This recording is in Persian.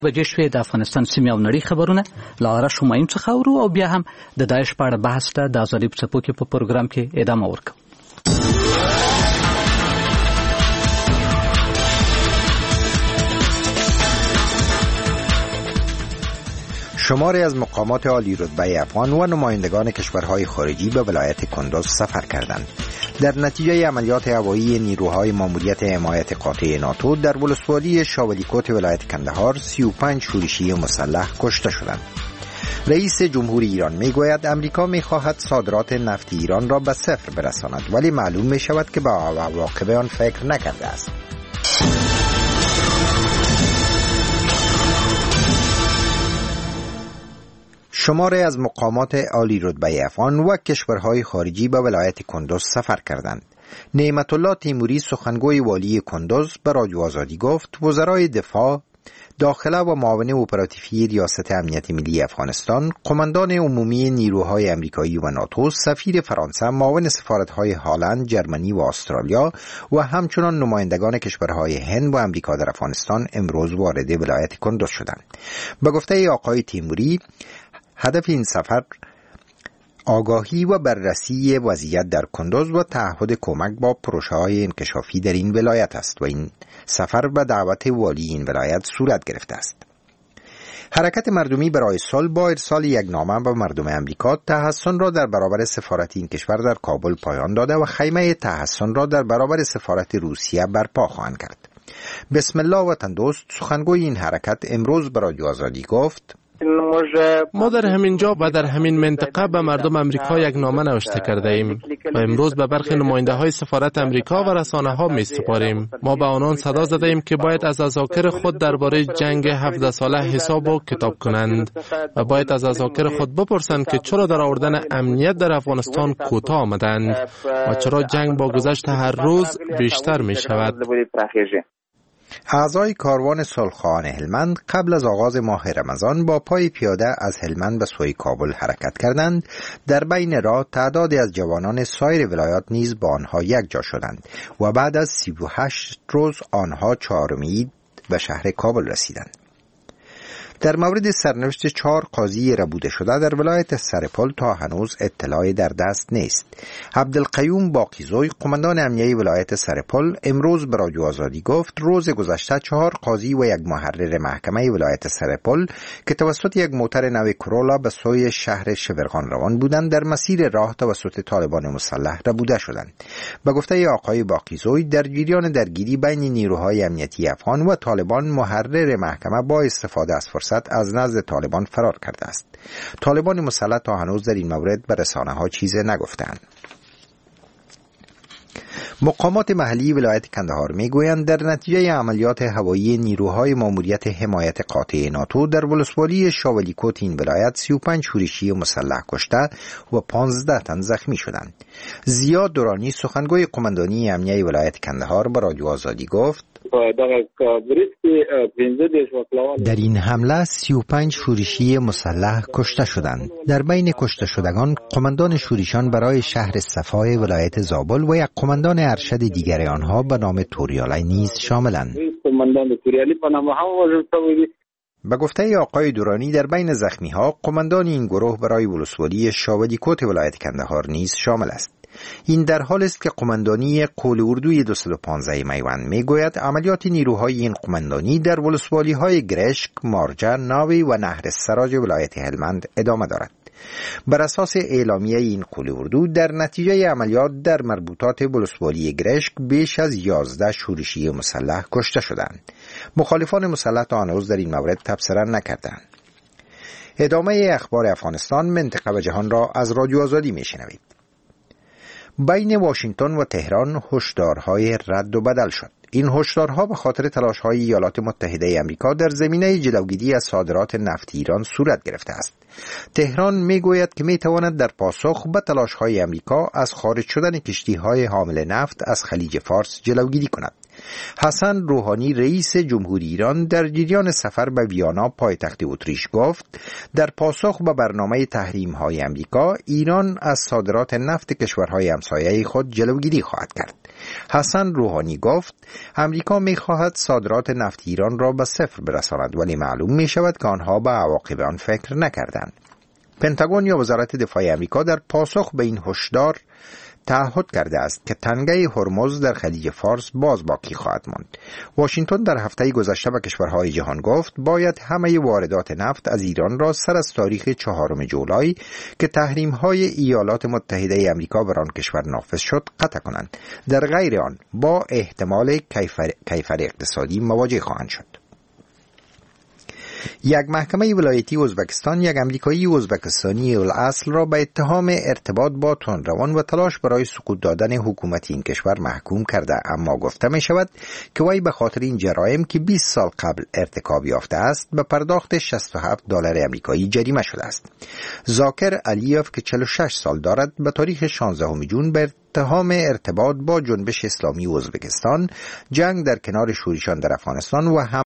وجه شوې د افغانستان سیمې او نړۍ خبرونه لاره شومایم څخه اورو او بیا هم د داعش په اړه بحث ته د ازادي په څپو کې په پروګرام کې ادامه ورکوو. شماری از مقامات عالی رتبه افغان و نمایندگان کشورهای خارجی به ولایت کندوز سفر کردند. در نتیجه عملیات هوایی نیروهای ماموریت حمایت قاطع ناتو در ولسوالی شاولیکوت ولایت کندهار 35 شورشی مسلح کشته شدند. رئیس جمهور ایران میگوید امریکا میخواهد صادرات نفت ایران را به صفر برساند، ولی معلوم میشود که به عواقب آن فکر نکرده است. شماری از مقامات عالی رتبه افغان و کشورهای خارجی به ولایت کندوز سفر کردند. نعمت الله تیموری سخنگوی والی کندوز به رادیو آزادی گفت وزرای دفاع، داخله و معاون اپراتیفی ریاست امنیت ملی افغانستان، قماندان عمومی نیروهای امریکایی و ناتو، سفیر فرانسه، معاون سفارت‌های هلند، جرمنی و استرالیا و همچنان نمایندگان کشورهای هند و امریکا در افغانستان امروز وارد ولایت کندوز شدند. به گفته آقای تیموری، هدف این سفر آگاهی و بررسی وضعیت در کندوز و تعهد کمک با پروژه‌های انکشافی در این ولایت است و این سفر به دعوت والی این ولایت صورت گرفته است. حرکت مردمی برای صلح با ارسال یک نامه به مردم امریکا تحصن را در برابر سفارت این کشور در کابل پایان داده و خیمه تحصن را در برابر سفارت روسیه برپا خواهند کرد. بسم الله وطن دوست سخنگوی این حرکت امروز به رادیو آزادی گفت ما در همین جا و در همین منطقه به مردم امریکا یک نامه نوشته کرده ایم و امروز به برخی نماینده های سفارت امریکا و رسانه ها می سپاریم. ما به آنان صدا زده ایم که باید از اذاکر خود درباره جنگ 17 ساله حساب و کتاب کنند و باید از اذاکر خود بپرسند که چرا در آوردن امنیت در افغانستان کوتاه آمدند و چرا جنگ با گذشت هر روز بیشتر می شود. اعضای کاروان صلح‌خواهان هلمند قبل از آغاز ماه رمضان با پای پیاده از هلمند به سوی کابل حرکت کردند. در بین راه تعدادی از جوانان سایر ولایات نیز با آنها یک جا شدند و بعد از 38 روز آنها چهارم عید به شهر کابل رسیدند. در مورد سرنوشت 4 قاضی ربوده شده در ولایت سرپل تا هنوز اطلاعی در دست نیست. عبدالقیوم باقیزوی قماندان امنیه ولایت سرپل امروز به رادیو آزادی گفت روز گذشته 4 قاضی و یک محرر محکمه ولایت سرپل که توسط یک موتر نو کرولا به سوی شهر شبرغان روان بودند در مسیر راه توسط طالبان مسلح ربوده شدند. به گفته آقای باقیزوی در جریان درگیری بین نیروهای امنیتی افغان و طالبان محرر محکمه با استفاده از فرصت از نزد طالبان فرار کرده است. طالبان مسلح تا هنوز در این مورد به رسانه‌ها چیزی نگفتند. مقامات محلی ولایت کندهار میگویند در نتیجه عملیات هوایی نیروهای ماموریت حمایت قاطع ناتو در ولسوالی شاولیکوت این ولایت 35 شورشی مسلح کشته و 15 تن زخمی شدند. زیاد دورانی سخنگوی قماندانی امنیه ولایت کندهار به رادیو آزادی گفت در این حمله 35 شورشی مسلح کشته شدند. در بین کشته شدگان قماندان شورشان برای شهر صفای ولایت زابل و یک قماندان ارشد دیگر آنها به نام توریالی نیز شاملند. به گفته آقای دورانی در بین زخمی ها قماندان این گروه برای ولسوالی شاولیکوت ولایت کندهار نیز شامل است. این در حال است که قماندانی قول اردوی 215 میوند میگوید عملیات نیروهای این قماندانی در ولسوالی های گرشک، مارجه، ناوی و نهر سراج ولایت هلمند ادامه دارد. بر اساس اعلامیه این قول اردو در نتیجه عملیات در مربوطات ولسوالی گرشک بیش از 11 شورشی مسلح کشته شدند. مخالفان مسلح تا هنوز در این مورد تبصره نکردند. ادامه اخبار افغانستان، منطقه و جهان را از رادیو آزادی میشنوید. بین واشنگتن و تهران هشدارهای رد و بدل شد. این هشدارها به خاطر تلاش‌های ایالات متحده آمریکا در زمینه جلوگیری از صادرات نفت ایران صورت گرفته است. تهران میگوید که میتواند در پاسخ به تلاش‌های آمریکا از خارج شدن کشتی‌های حامل نفت از خلیج فارس جلوگیری کند. حسن روحانی رئیس جمهوری ایران در جریان سفر به ویانا پایتخت اتریش گفت در پاسخ به برنامه تحریم‌های آمریکا ایران از صادرات نفت کشورهای همسایه خود جلوگیری خواهد کرد. حسن روحانی گفت آمریکا می‌خواهد صادرات نفت ایران را به صفر برساند ولی معلوم می‌شود که آنها به عواقب آن فکر نکردند. پنتاگون یا وزارت دفاع آمریکا در پاسخ به این هشدار تعهد کرده است که تنگه هرمز در خلیج فارس باز باقی خواهد ماند. واشنگتن در هفته گذشته به کشورهای جهان گفت باید همه واردات نفت از ایران را سر از تاریخ 4 جولای که تحریم‌های ایالات متحده آمریکا بر آن کشور نافذ شد قطع کنند. در غیر آن با احتمال کیفر اقتصادی مواجه خواهند شد. یک محکمه ولایتی ازبکستان یک امریکایی ازبکستانی الاصل را به اتهام ارتباط با تندروان و تلاش برای سقوط دادن حکومت این کشور محکوم کرده، اما گفته می شود که وی به خاطر این جرایم که 20 سال قبل ارتکاب یافته است به پرداخت $67 آمریکایی جریمه شده است. زاکر علیوف که 46 سال دارد به تاریخ 16 جون به اتهام ارتباط با جنبش اسلامی ازبکستان، جنگ در کنار شورشیان در افغانستان و